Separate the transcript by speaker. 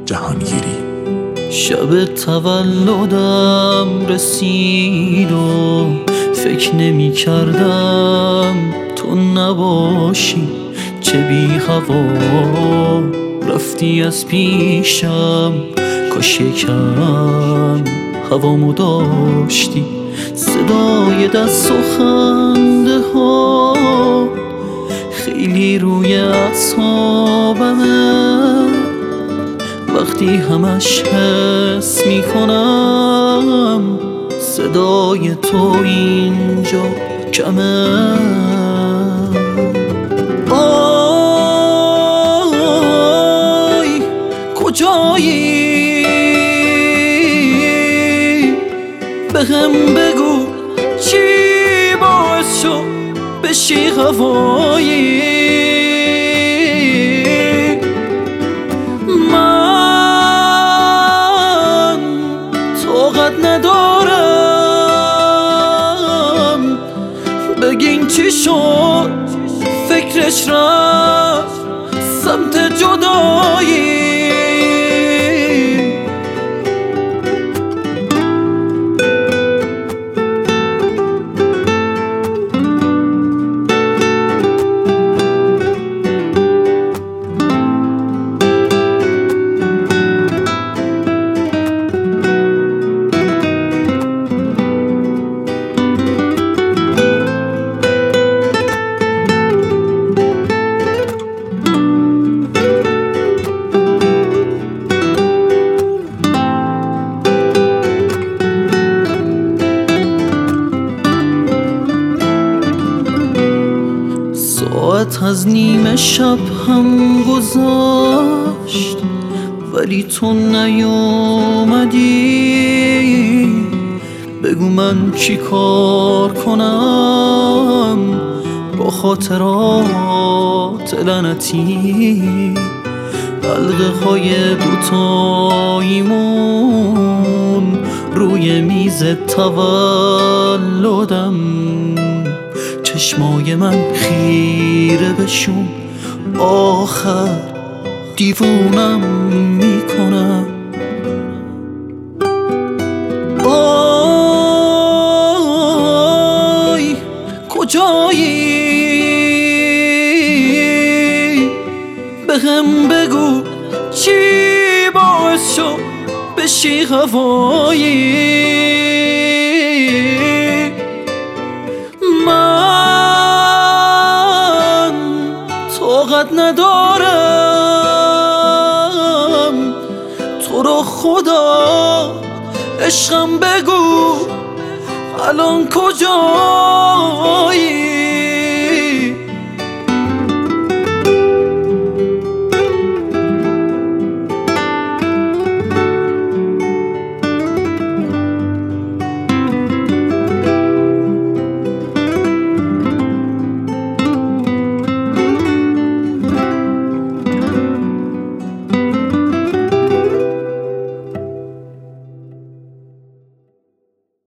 Speaker 1: جهانگیری.
Speaker 2: شب تولدم رسید و فکر نمی کردم تو نباشی، چه بی هوا رفتی از پیشم، کاش یکم هوامو داشتی. صدای دست و خنده ها خیلی روی اعصابمه، وقتی همش حس میکنم صدای تو اینجا کمه. آی کجایی؟ بهم بگو چی باعث شد بشی هوایی؟ من طاقت ندارم، بگین چی شد فکرش رفت سمت جدایی. ساعت از نیمه شب هم گذاشت ولی تو نیومدی. بگو من چی کار کنم با خاطرات لعنتی؟ حلقه های دوتاییمون روی میز تولدم، چشمای من خیره بشون آخر دیوونم میکنم. آی کجایی؟ بهم بگو چی باعث شد بشی هوایی؟ من طاقت ندارم، تو رو خدا عشقم بگو الان کجایی؟